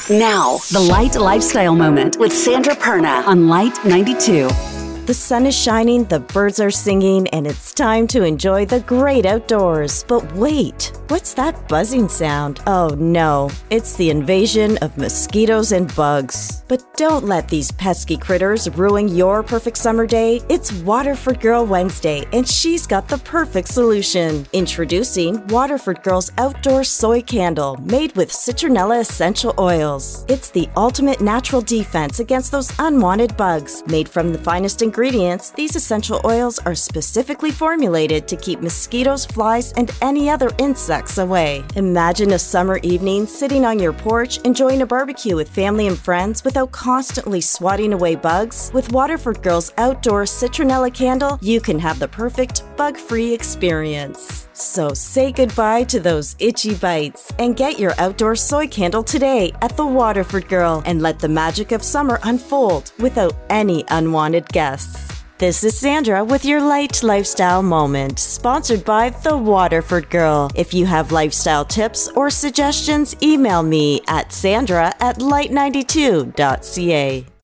Now, the Light Lifestyle Moment with Sandra Perna on Light 92. The sun is shining, the birds are singing, and it's time to enjoy the great outdoors. But wait, what's that buzzing sound? Oh no, it's the invasion of mosquitoes and bugs. But don't let these pesky critters ruin your perfect summer day. It's Waterford Girl Wednesday, and she's got the perfect solution. Introducing Waterford Girl's Outdoor Soy Candle, made with citronella essential oils. It's the ultimate natural defense against those unwanted bugs. Made from the finest ingredients, these essential oils are specifically formulated to keep mosquitoes, flies, and any other insects away. Imagine a summer evening sitting on your porch enjoying a barbecue with family and friends without constantly swatting away bugs. With Waterford Girl's Outdoor Citronella Candle, you can have the perfect bug-free experience. So say goodbye to those itchy bites and get your outdoor soy candle today at the Waterford Girl and let the magic of summer unfold without any unwanted guests. This is Sandra with your Light Lifestyle Moment, sponsored by the Waterford Girl. If you have lifestyle tips or suggestions, email me at sandra@light92.ca.